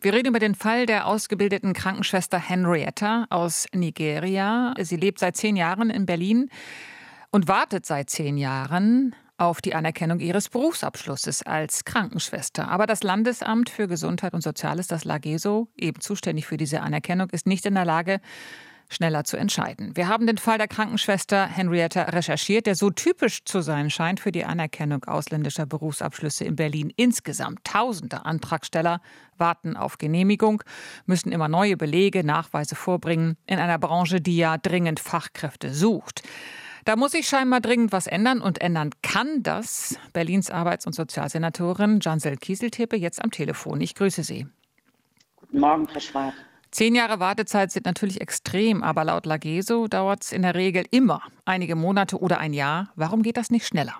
Wir reden über den Fall der ausgebildeten Krankenschwester Henrietta aus Nigeria. Sie lebt seit 10 Jahren in Berlin und wartet seit 10 Jahren auf die Anerkennung ihres Berufsabschlusses als Krankenschwester. Aber das Landesamt für Gesundheit und Soziales, das LAGESO, eben zuständig für diese Anerkennung, ist nicht in der Lage, schneller zu entscheiden. Wir haben den Fall der Krankenschwester Henrietta recherchiert, der so typisch zu sein scheint für die Anerkennung ausländischer Berufsabschlüsse in Berlin. Insgesamt Tausende Antragsteller warten auf Genehmigung, müssen immer neue Belege, Nachweise vorbringen, in einer Branche, die ja dringend Fachkräfte sucht. Da muss sich scheinbar dringend was ändern und ändern kann das Berlins Arbeits- und Sozialsenatorin Cansel Kieseltepe jetzt am Telefon. Ich grüße Sie. Guten Morgen, Frau Schwarz. 10 Jahre Wartezeit sind natürlich extrem, aber laut LAGESO dauert es in der Regel immer einige Monate oder ein Jahr. Warum geht das nicht schneller?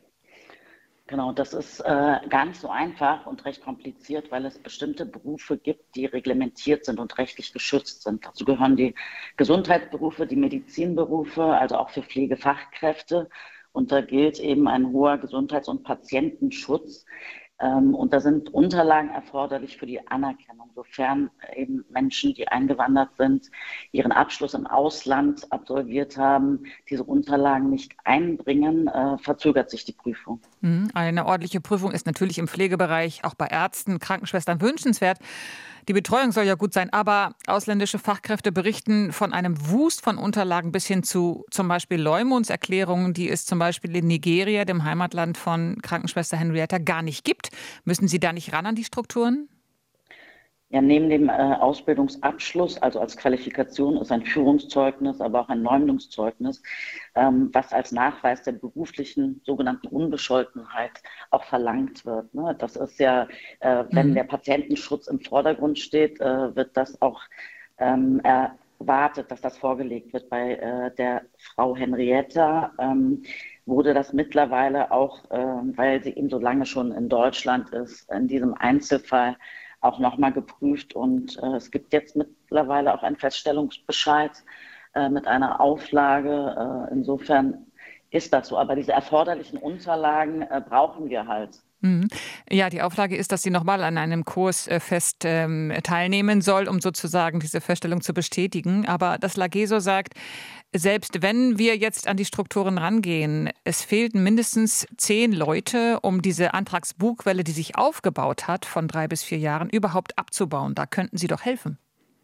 Genau, das ist gar nicht so einfach und recht kompliziert, weil es bestimmte Berufe gibt, die reglementiert sind und rechtlich geschützt sind. Dazu gehören die Gesundheitsberufe, die Medizinberufe, also auch für Pflegefachkräfte. Und da gilt eben ein hoher Gesundheits- und Patientenschutz. Und da sind Unterlagen erforderlich für die Anerkennung, sofern eben Menschen, die eingewandert sind, ihren Abschluss im Ausland absolviert haben, diese Unterlagen nicht einbringen, verzögert sich die Prüfung. Eine ordentliche Prüfung ist natürlich im Pflegebereich, auch bei Ärzten, Krankenschwestern wünschenswert. Die Betreuung soll ja gut sein, aber ausländische Fachkräfte berichten von einem Wust von Unterlagen bis hin zu zum Beispiel Leumundserklärungen, die es zum Beispiel in Nigeria, dem Heimatland von Krankenschwester Henrietta, gar nicht gibt. Müssen Sie da nicht ran an die Strukturen? Ja, neben dem Ausbildungsabschluss, also als Qualifikation, ist ein Führungszeugnis, aber auch ein Leumundungszeugnis, was als Nachweis der beruflichen sogenannten Unbescholtenheit auch verlangt wird. Ne? Das ist ja, wenn der Patientenschutz im Vordergrund steht, wird das auch erwartet, dass das vorgelegt wird. Bei der Frau Henrietta wurde das mittlerweile auch, weil sie eben so lange schon in Deutschland ist, in diesem Einzelfall auch nochmal geprüft. Und es gibt jetzt mittlerweile auch einen Feststellungsbescheid mit einer Auflage. Insofern ist das so. Aber diese erforderlichen Unterlagen brauchen wir halt. Ja, die Auflage ist, dass sie nochmal an einem Kurs fest teilnehmen soll, um sozusagen diese Feststellung zu bestätigen. Aber das LAGESO sagt, selbst wenn wir jetzt an die Strukturen rangehen, es fehlten mindestens 10 Leute, um diese Antragsbugwelle, die sich aufgebaut hat, von 3 bis 4 Jahren, überhaupt abzubauen. Da könnten Sie doch helfen.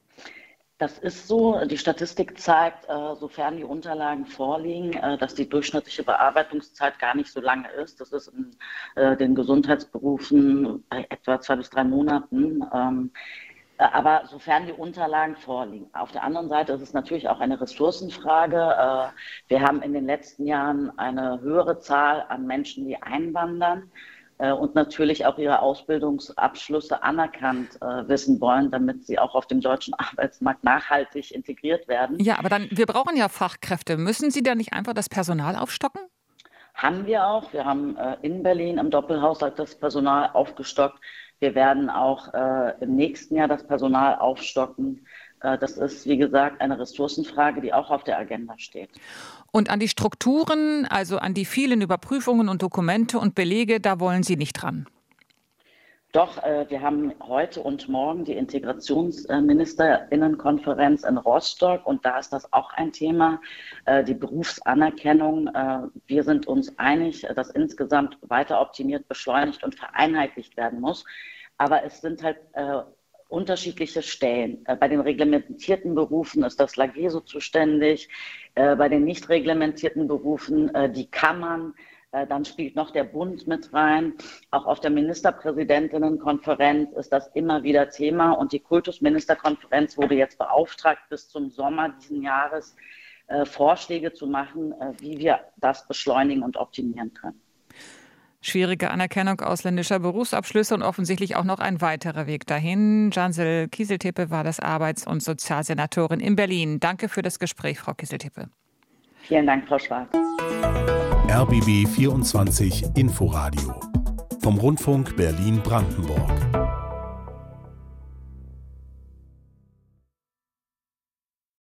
Das ist so. Die Statistik zeigt, sofern die Unterlagen vorliegen, dass die durchschnittliche Bearbeitungszeit gar nicht so lange ist. Das ist in den Gesundheitsberufen bei etwa 2 bis 3 Monaten. Aber sofern die Unterlagen vorliegen. Auf der anderen Seite ist es natürlich auch eine Ressourcenfrage. Wir haben in den letzten Jahren eine höhere Zahl an Menschen, die einwandern und natürlich auch ihre Ausbildungsabschlüsse anerkannt wissen wollen, damit sie auch auf dem deutschen Arbeitsmarkt nachhaltig integriert werden. Ja, aber dann, wir brauchen ja Fachkräfte. Müssen Sie da nicht einfach das Personal aufstocken? Haben wir auch. Wir haben in Berlin im Doppelhaushalt das Personal aufgestockt. Wir werden auch im nächsten Jahr das Personal aufstocken. Das ist, wie gesagt, eine Ressourcenfrage, die auch auf der Agenda steht. Und an die Strukturen, also an die vielen Überprüfungen und Dokumente und Belege, da wollen Sie nicht ran? Doch, wir haben heute und morgen die Integrationsministerinnenkonferenz in Rostock und da ist das auch ein Thema, die Berufsanerkennung. Wir sind uns einig, dass insgesamt weiter optimiert, beschleunigt und vereinheitlicht werden muss. Aber es sind halt unterschiedliche Stellen. Bei den reglementierten Berufen ist das LAGESO zuständig, bei den nicht reglementierten Berufen die Kammern. Dann spielt noch der Bund mit rein. Auch auf der Ministerpräsidentinnenkonferenz ist das immer wieder Thema. Und die Kultusministerkonferenz wurde jetzt beauftragt, bis zum Sommer diesen Jahres Vorschläge zu machen, wie wir das beschleunigen und optimieren können. Schwierige Anerkennung ausländischer Berufsabschlüsse und offensichtlich auch noch ein weiterer Weg dahin. Cansel Kieseltepe war das Arbeits- und Sozialsenatorin in Berlin. Danke für das Gespräch, Frau Kieseltepe. Vielen Dank, Frau Schwarz. RBB 24 Inforadio vom Rundfunk Berlin-Brandenburg.